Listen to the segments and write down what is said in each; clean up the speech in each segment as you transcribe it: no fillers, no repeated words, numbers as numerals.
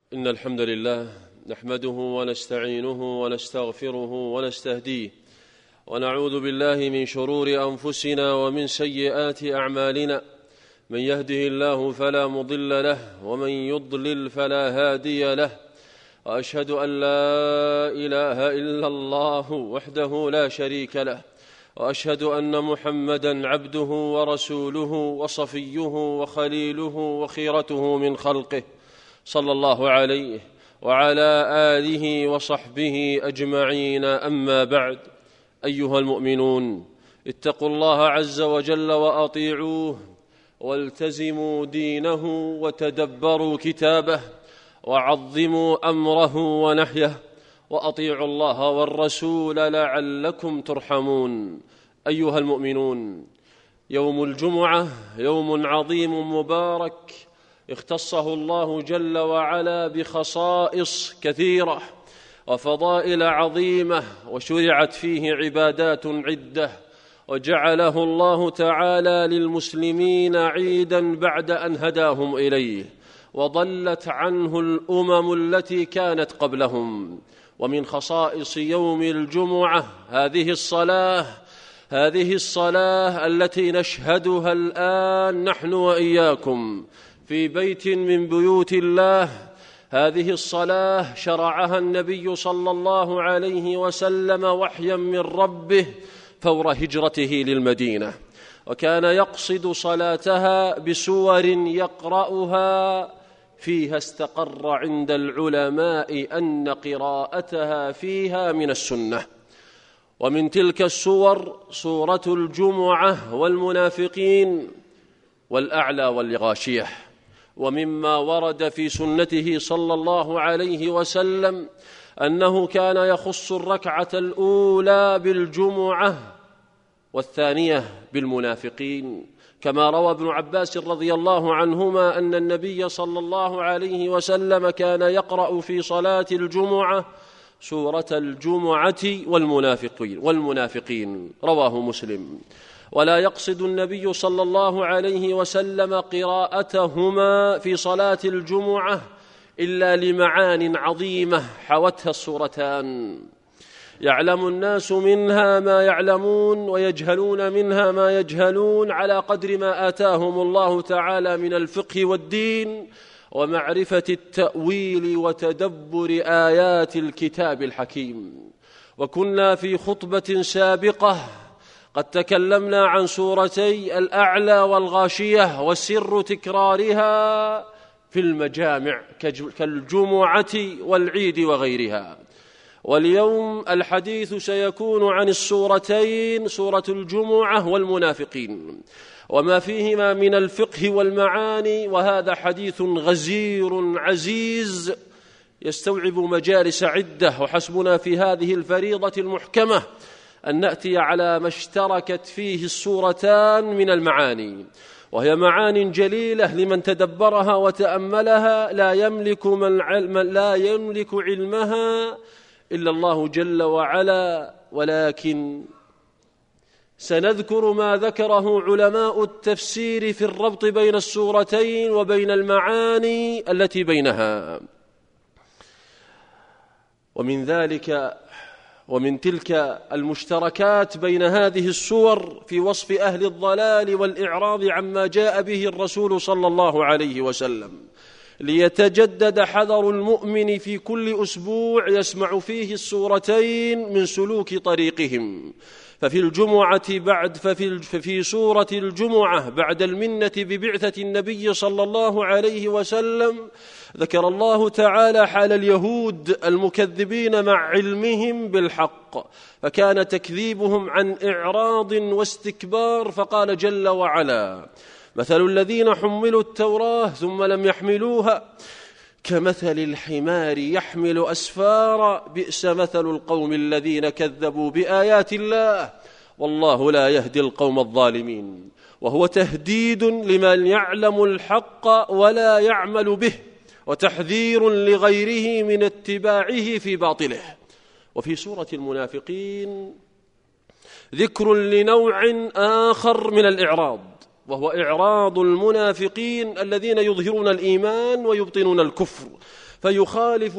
إن الحمد لله نحمده ونستعينه ونستغفره ونستهديه ونعوذ بالله من شرور أنفسنا ومن سيئات أعمالنا. من يهده الله فلا مضل له ومن يضلل فلا هادي له، وأشهد أن لا إله إلا الله وحده لا شريك له، وأشهد أن محمدًا عبده ورسوله وصفيه وخليله وخيرته من خلقه، صلى الله عليه وعلى آله وصحبه أجمعين. أما بعد، أيها المؤمنون، اتقوا الله عز وجل وأطيعوه، والتزموا دينه وتدبروا كتابه، وعظموا أمره ونهيه، وأطيعوا الله والرسول لعلكم ترحمون. أيها المؤمنون، يوم الجمعة يوم عظيم مبارك اختصه الله جل وعلا بخصائص كثيرة وفضائل عظيمة، وشرعت فيه عبادات عدة، وجعله الله تعالى للمسلمين عيداً بعد أن هداهم إليه، وضلت عنه الأمم التي كانت قبلهم. ومن خصائص يوم الجمعة هذه الصلاة التي نشهدها الآن نحن وإياكم في بيت من بيوت الله. هذه الصلاة شرعها النبي صلى الله عليه وسلم وحيا من ربه فور هجرته للمدينة، وكان يقصد صلاتها بسور يقرأها فيها استقر عند العلماء أن قراءتها فيها من السنة. ومن تلك السور سورة الجمعة والمنافقين والأعلى والغاشية. ومما ورد في سنته صلى الله عليه وسلم أنه كان يخص الركعة الأولى بالجمعة والثانية بالمنافقين، كما روى ابن عباس رضي الله عنهما أن النبي صلى الله عليه وسلم كان يقرأ في صلاة الجمعة سورة الجمعة والمنافقين، رواه مسلم. ولا يقصد النبي صلى الله عليه وسلم قراءتهما في صلاة الجمعة إلا لمعان عظيمة حوتها السورتان، يعلم الناس منها ما يعلمون ويجهلون منها ما يجهلون على قدر ما آتاهم الله تعالى من الفقه والدين ومعرفة التأويل وتدبر آيات الكتاب الحكيم. وكنا في خطبة سابقة قد تكلمنا عن سورتي الأعلى والغاشية وسر تكرارها في المجامع كالجمعة والعيد وغيرها. واليوم الحديث سيكون عن السورتين، سورة الجمعة والمنافقين، وما فيهما من الفقه والمعاني. وهذا حديث غزير عزيز يستوعب مجالس عدة، وحسبنا في هذه الفريضة المحكمة أن نأتي على ما اشتركت فيه السورتان من المعاني، وهي معان جليلة لمن تدبرها وتأملها لا يملك علمها إلا الله جل وعلا. ولكن سنذكر ما ذكره علماء التفسير في الربط بين السورتين وبين المعاني التي بينها. ومن تلك المشتركات بين هذه السور في وصف أهل الضلال والإعراض عما جاء به الرسول صلى الله عليه وسلم، ليتجدد حذر المؤمن في كل أسبوع يسمع فيه السورتين من سلوك طريقهم. ففي سورة الجمعة بعد المنة ببعثة النبي صلى الله عليه وسلم ذكر الله تعالى حال اليهود المكذبين مع علمهم بالحق، فكان تكذيبهم عن إعراض واستكبار، فقال جل وعلا: مثل الذين حملوا التوراة ثم لم يحملوها كمثل الحمار يحمل أسفارا بئس مثل القوم الذين كذبوا بآيات الله والله لا يهدي القوم الظالمين. وهو تهديد لمن يعلم الحق ولا يعمل به، وتحذير لغيره من اتباعه في باطله. وفي سورة المنافقين ذكر لنوع آخر من الإعراض، وهو إعراض المنافقين الذين يظهرون الإيمان ويبطنون الكفر، فيخالف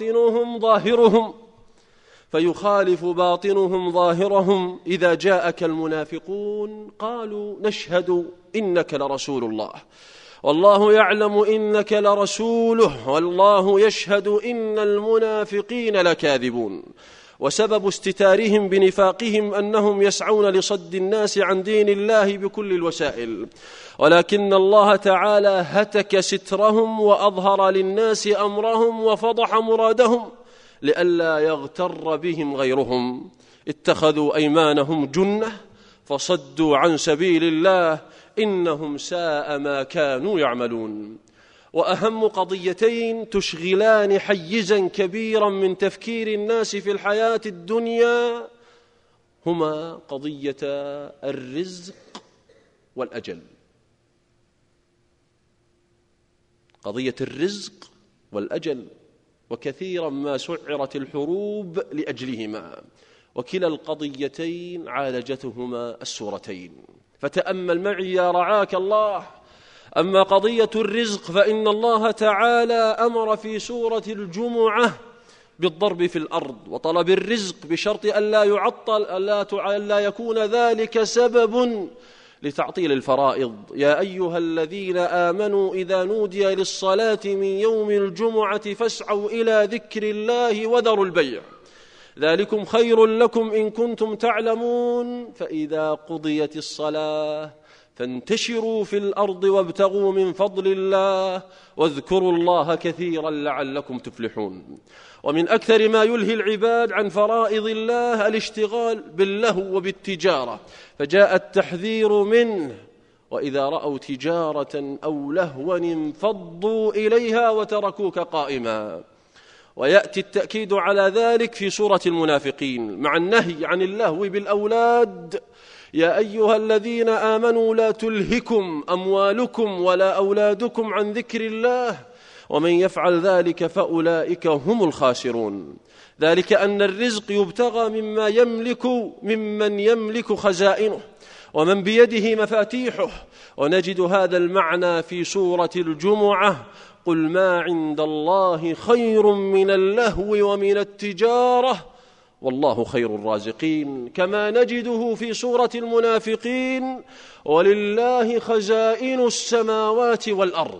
باطنهم ظاهرهم. إذا جاءك المنافقون قالوا نشهد إنك لرسول الله والله يعلم إنك لرسوله والله يشهد إن المنافقين لكاذبون. وسبب استتارهم بنفاقهم أنهم يسعون لصد الناس عن دين الله بكل الوسائل، ولكن الله تعالى هتك سترهم وأظهر للناس أمرهم وفضح مرادهم لئلا يغتر بهم غيرهم. اتخذوا أيمانهم جنة فصدوا عن سبيل الله إنهم ساء ما كانوا يعملون. وأهم قضيتين تشغلان حيزا كبيرا من تفكير الناس في الحياة الدنيا هما قضية الرزق والأجل. قضية الرزق والأجل، وكثيرا ما سعرت الحروب لأجلهما، وكلا القضيتين عالجتهما السورتين. فتأمل معي يا رعاك الله. أما قضية الرزق فإن الله تعالى أمر في سورة الجمعة بالضرب في الأرض وطلب الرزق بشرط ألا يعطل ألا يكون ذلك سبب لتعطيل الفرائض. يا أيها الذين آمنوا إذا نودي للصلاة من يوم الجمعة فاسعوا إلى ذكر الله وذروا البيع ذلكم خير لكم إن كنتم تعلمون. فإذا قضيت الصلاة فانتشروا في الأرض وابتغوا من فضل الله واذكروا الله كثيرا لعلكم تفلحون. ومن أكثر ما يلهي العباد عن فرائض الله الاشتغال باللهو وبالتجارة، فجاء التحذير منه: وإذا رأوا تجارة أو لهوا انفضوا إليها وتركوك قائما. ويأتي التأكيد على ذلك في سورة المنافقين مع النهي عن اللهو بالأولاد: يا أيها الذين آمنوا لا تلهكم أموالكم ولا أولادكم عن ذكر الله ومن يفعل ذلك فأولئك هم الخاسرون. ذلك أن الرزق يبتغى ممن يملك خزائنه ومن بيده مفاتيحه. ونجد هذا المعنى في سورة الجمعة: قل ما عند الله خير من اللهو ومن التجارة والله خير الرازقين. كما نجده في سورة المنافقين: ولله خزائن السماوات والأرض.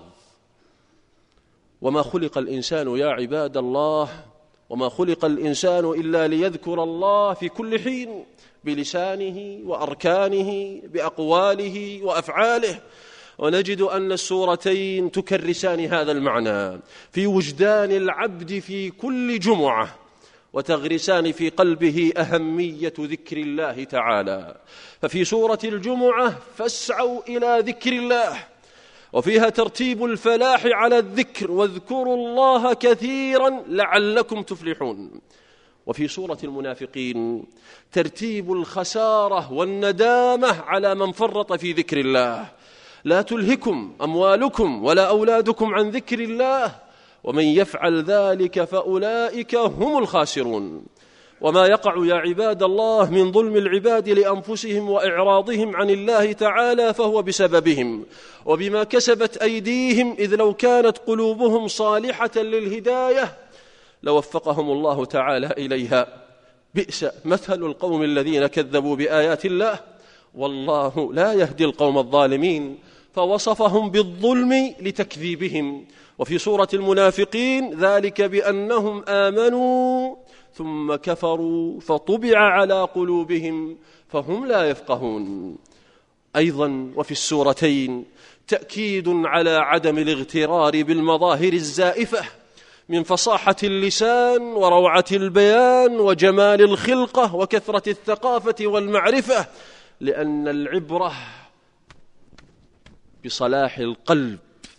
وما خلق الإنسان يا عباد الله، وما خلق الإنسان إلا ليذكر الله في كل حين بلسانه وأركانه بأقواله وأفعاله. ونجد أن السورتين تكرسان هذا المعنى في وجدان العبد في كل جمعة، وتغرسان في قلبه أهمية ذكر الله تعالى. ففي سورة الجمعة: فاسعوا إلى ذكر الله، وفيها ترتيب الفلاح على الذكر: واذكروا الله كثيرا لعلكم تفلحون. وفي سورة المنافقين ترتيب الخسارة والندامة على من فرط في ذكر الله: لا تلهكم أموالكم ولا أولادكم عن ذكر الله ومن يفعل ذلك فأولئك هم الخاسرون. وما يقع يا عباد الله من ظلم العباد لأنفسهم وإعراضهم عن الله تعالى فهو بسببهم وبما كسبت أيديهم، إذ لو كانت قلوبهم صالحة للهداية لوفقهم الله تعالى إليها. بئس مثل القوم الذين كذبوا بآيات الله والله لا يهدي القوم الظالمين. فوصفهم بالظلم لتكذيبهم. وفي سورة المنافقين: ذلك بأنهم آمنوا ثم كفروا فطبع على قلوبهم فهم لا يفقهون. أيضا وفي السورتين تأكيد على عدم الاغترار بالمظاهر الزائفة من فصاحة اللسان وروعة البيان وجمال الخلقة وكثرة الثقافة والمعرفة، لأن العبرة بصلاح القلب،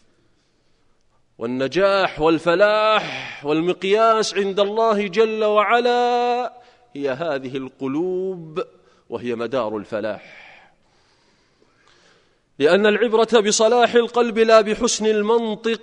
والنجاح والفلاح والمقياس عند الله جل وعلا هي هذه القلوب، وهي مدار الفلاح. لأن العبرة بصلاح القلب لا بحسن المنطق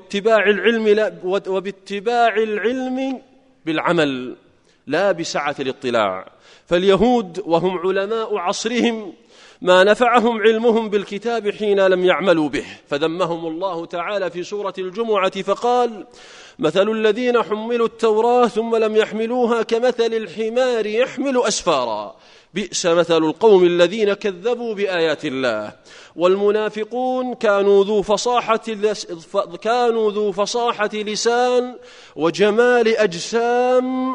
وباتباع العلم بالعمل، لا بسعة الاطلاع. فاليهود وهم علماء عصرهم ما نفعهم علمهم بالكتاب حين لم يعملوا به. فذمهم الله تعالى في سورة الجمعة فقال: مثل الذين حملوا التوراة ثم لم يحملوها كمثل الحمار يحمل أسفارا بئس مثل القوم الذين كذبوا بآيات الله. والمنافقون كانوا ذو فصاحة لسان وجمال أجسام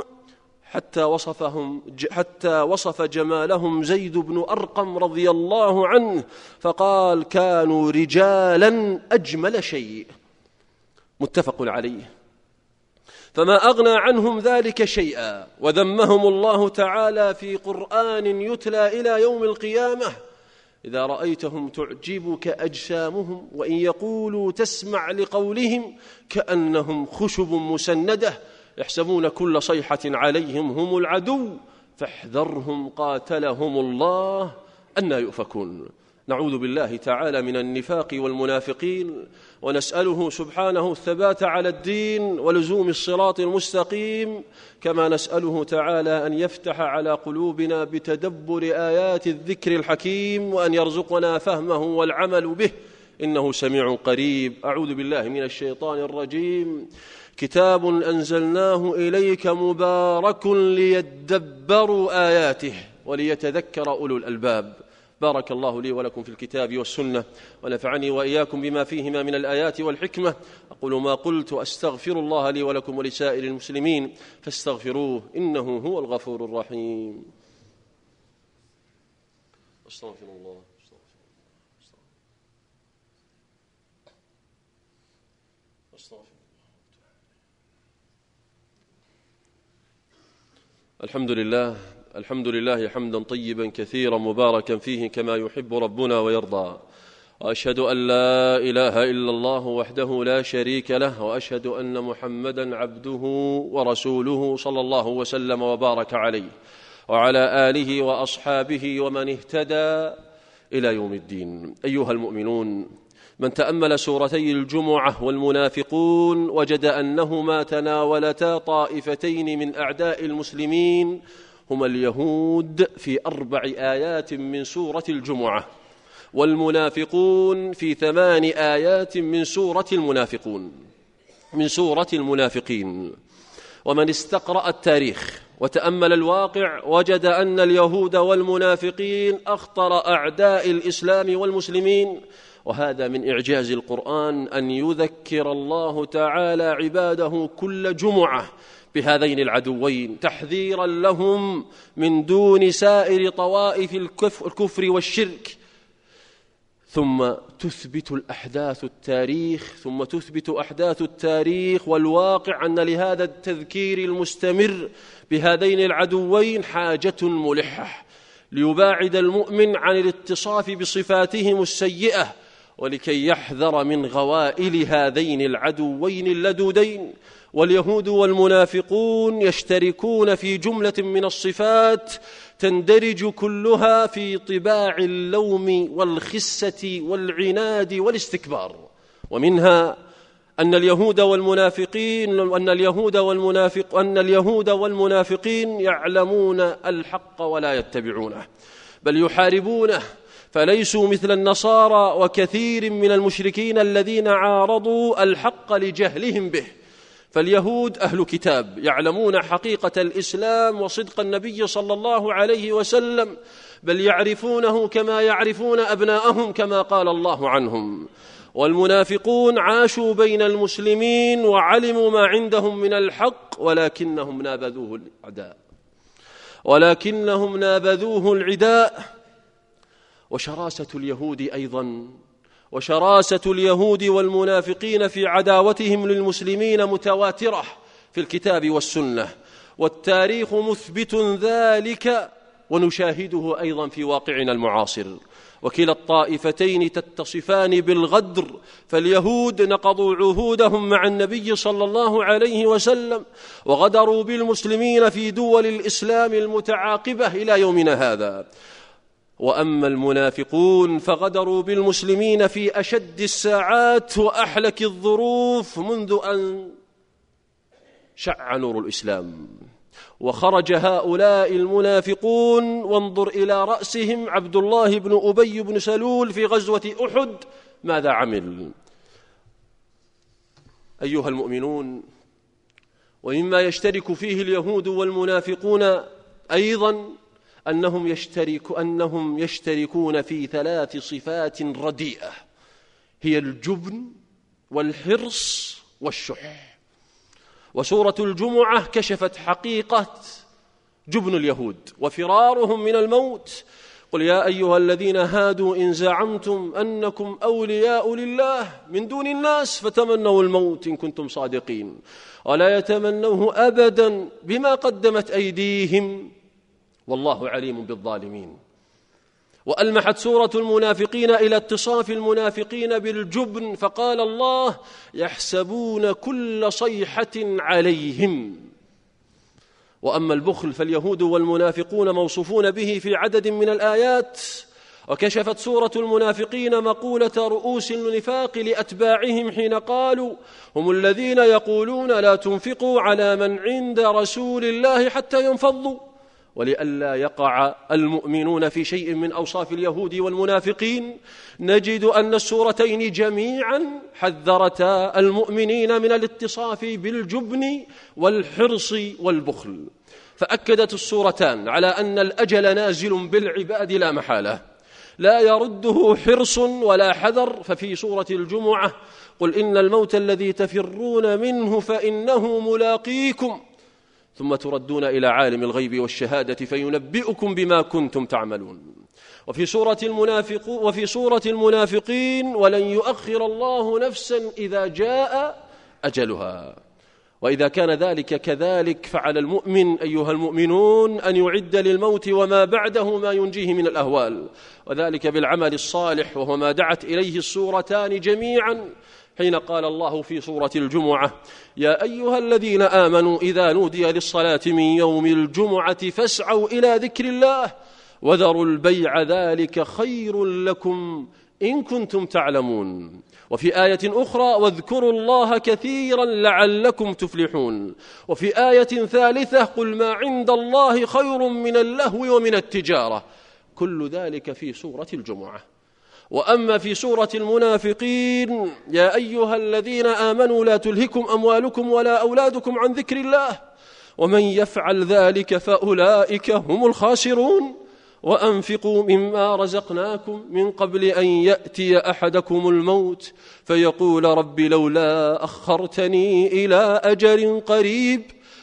حتى وصف جمالهم زيد بن أرقم رضي الله عنه فقال: كانوا رجالا أجمل شيء. متفق عليه. فما أغنى عنهم ذلك شيئا، وذمهم الله تعالى في قرآن يتلى إلى يوم القيامة: إذا رأيتهم تعجبك أجسامهم وإن يقولوا تسمع لقولهم كأنهم خشب مسندة يحسبون كل صيحة عليهم هم العدو فاحذرهم قاتلهم الله أنى يؤفكون. نعوذ بالله تعالى من النفاق والمنافقين، ونسأله سبحانه الثبات على الدين ولزوم الصراط المستقيم، كما نسأله تعالى أن يفتح على قلوبنا بتدبر آيات الذكر الحكيم، وأن يرزقنا فهمه والعمل به إنه سميع قريب. أعوذ بالله من الشيطان الرجيم. كتاب أنزلناه إليك مبارك ليدبروا آياته وليتذكر أولو الألباب. بارك الله لي ولكم في الكتاب والسنة، ونفعني وإياكم بما فيهما من الآيات والحكمة. أقول ما قلت، أستغفر الله لي ولكم ولسائر المسلمين فاستغفروه إنه هو الغفور الرحيم. أستغفر الله. الحمد لله حمدا طيبا كثيرا مباركا فيه كما يحب ربنا ويرضى، وأشهد أن لا إله إلا الله وحده لا شريك له، وأشهد أن محمدا عبده ورسوله صلى الله وسلم وبارك عليه وعلى آله وأصحابه ومن اهتدى إلى يوم الدين. أيها المؤمنون، من تأمل سورتي الجمعة والمنافقون وجد أنهما تناولتا طائفتين من أعداء المسلمين، هما اليهود في 4 آيات من سورة الجمعة، والمنافقون في 8 آيات من سورة المنافقين. ومن استقرأ التاريخ وتأمل الواقع وجد أن اليهود والمنافقين أخطر أعداء الإسلام والمسلمين، وهذا من إعجاز القرآن أن يذكر الله تعالى عباده كل جمعة بهذين العدوين تحذيرا لهم من دون سائر طوائف الكفر والشرك. ثم تثبت أحداث التاريخ والواقع أن لهذا التذكير المستمر بهذين العدوين حاجة ملحة ليباعد المؤمن عن الاتصاف بصفاتهم السيئة، ولكي يحذر من غوائل هذين العدوين اللدودين. واليهود والمنافقون يشتركون في جملة من الصفات تندرج كلها في طباع اللوم والخسة والعناد والاستكبار، ومنها أن اليهود والمنافقين يعلمون الحق ولا يتبعونه بل يحاربونه، فليسوا مثل النصارى وكثير من المشركين الذين عارضوا الحق لجهلهم به. فاليهود أهل كتاب يعلمون حقيقة الإسلام وصدق النبي صلى الله عليه وسلم، بل يعرفونه كما يعرفون أبناءهم كما قال الله عنهم. والمنافقون عاشوا بين المسلمين وعلموا ما عندهم من الحق، ولكنهم نابذوه العداء. وشراسة اليهود والمنافقين في عداوتهم للمسلمين متواترة في الكتاب والسنة، والتاريخ مثبت ذلك، ونشاهده أيضا في واقعنا المعاصر. وكلا الطائفتين تتصفان بالغدر، فاليهود نقضوا عهودهم مع النبي صلى الله عليه وسلم وغدروا بالمسلمين في دول الإسلام المتعاقبة إلى يومنا هذا. وأما المنافقون فغدروا بالمسلمين في أشد الساعات وأحلك الظروف منذ أن شع نور الإسلام، وخرج هؤلاء المنافقون، وانظر إلى رأسهم عبد الله بن أبي بن سلول في غزوة أحد ماذا عمل؟ أيها المؤمنون، ومما يشترك فيه اليهود والمنافقون أيضا أنهم يشتركون في 3 صفات رديئة، هي الجبن والحرص والشح. وسورة الجمعة كشفت حقيقة جبن اليهود وفرارهم من الموت. قل يا أيها الذين هادوا إن زعمتم أنكم أولياء لله من دون الناس فتمنوا الموت إن كنتم صادقين ولا يتمنوه أبدا بما قدمت أيديهم والله عليم بالظالمين. وألمحت سورة المنافقين إلى اتصاف المنافقين بالجبن، فقال الله يحسبون كل صيحة عليهم. وأما البخل فاليهود والمنافقون موصوفون به في عدد من الآيات. وكشفت سورة المنافقين مقولة رؤوس النفاق لأتباعهم حين قالوا هم الذين يقولون لا تنفقوا على من عند رسول الله حتى ينفضوا. ولئلا يقع المؤمنون في شيء من أوصاف اليهود والمنافقين نجد أن السورتين جميعا حذرتا المؤمنين من الاتصاف بالجبن والحرص والبخل. فأكدت السورتان على أن الأجل نازل بالعباد لا محالة لا يرده حرص ولا حذر. ففي سورة الجمعة قل إن الموت الذي تفرون منه فإنه ملاقيكم ثم تردون إلى عالم الغيب والشهادة فينبئكم بما كنتم تعملون. وفي سورة المنافقين ولن يؤخر الله نفسا إذا جاء أجلها. وإذا كان ذلك كذلك فعلى المؤمن أيها المؤمنون أن يعد للموت وما بعده ما ينجيه من الأهوال، وذلك بالعمل الصالح، وهو ما دعت إليه السورتان جميعا. حين قال الله في سورة الجمعة يا أيها الذين آمنوا إذا نودي للصلاة من يوم الجمعة فاسعوا إلى ذكر الله وذروا البيع ذلك خير لكم إن كنتم تعلمون. وفي آية أخرى واذكروا الله كثيرا لعلكم تفلحون. وفي آية ثالثة قل ما عند الله خير من اللهو ومن التجارة. كل ذلك في سورة الجمعة. وأما في سورة المنافقين يا أيها الذين آمنوا لا تلهكم أموالكم ولا أولادكم عن ذكر الله ومن يفعل ذلك فأولئك هم الخاسرون وأنفقوا مما رزقناكم من قبل أن يأتي أحدكم الموت فيقول رب لولا أخرتني إلى أجل قريب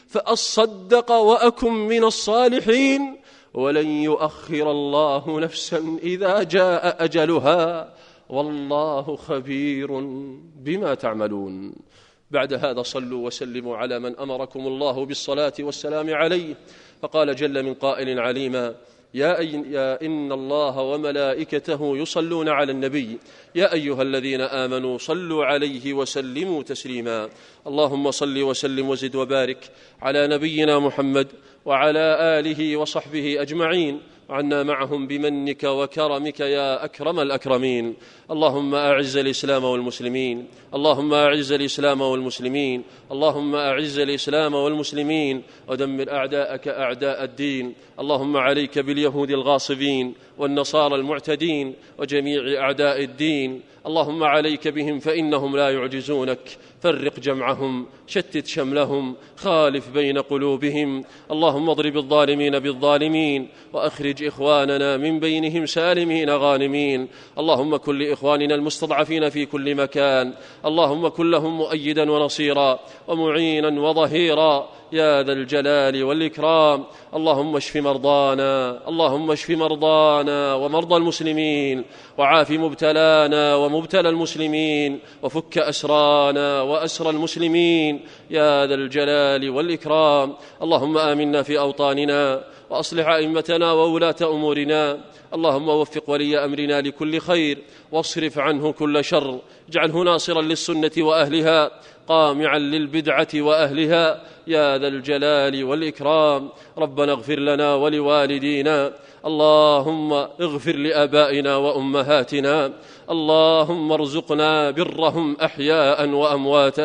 فأصدق وأكن من الصالحين ولن يؤخر الله نفسا إذا جاء أجلها والله خبير بما تعملون. بعد هذا صلوا وسلموا على من أمركم الله بالصلاة والسلام عليه. فقال جل من قائل عليما يا إن الله وملائكته يصلون على النبي يا أيها الذين آمنوا صلوا عليه وسلموا تسليما. اللهم صل وسلم وزد وبارك على نبينا محمد وعلى آله وصحبه أجمعين وعنا معهم بمنك وكرمك يا أكرم الأكرمين. اللهم أعز الإسلام والمسلمين اللهم أعز الإسلام والمسلمين اللهم أعز الإسلام والمسلمين ودمر أعداءك أعداء الدين. اللهم عليك باليهود الغاصبين والنصارى المعتدين وجميع أعداء الدين. اللهم عليك بهم فإنهم لا يعجزونك. فرق جمعهم شتت شملهم خالف بين قلوبهم. اللهم اضرب الظالمين بالظالمين وأخرج إخواننا من بينهم سالمين غانمين. اللهم كن لإخواننا المستضعفين في كل مكان اللهم كن لهم مؤيدا ونصيرا ومعينا وظهيرا يا ذا الجلال والإكرام. اللهم اشف مرضانا اللهم اشف مرضانا ومرضى المسلمين وعاف مبتلانا ومبتلى المسلمين وفك أسرانا وأسر المسلمين يا ذا الجلال والإكرام. اللهم آمنا في أوطاننا وأصلح أئمتنا وولاة أمورنا. اللهم وفق ولي أمرنا لكل خير واصرف عنه كل شر. اجعله ناصرا للسنة وأهلها قامعا للبدعة وأهلها يا ذا الجلال والإكرام. ربنا اغفر لنا ولوالدينا. اللهم اغفر لآبائنا وأمهاتنا. اللهم ارزقنا برهم أحياء وأمواتا.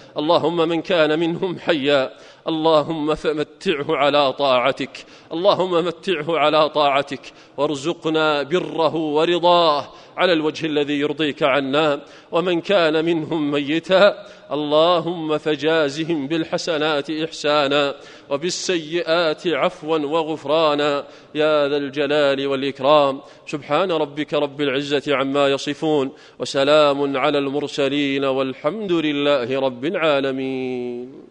اللهم من كان منهم حيا اللهم فمتعه على طاعتك، اللهم متعه على طاعتك، وارزقنا بره ورضاه على الوجه الذي يرضيك عنا. ومن كان منهم ميتا اللهم فجازهم بالحسنات إحسانا وبالسيئات عفوا وغفرانا يا ذا الجلال والإكرام. سبحان ربك رب العزة عما يصفون، وسلام على المرسلين، والحمد لله رب العالمين.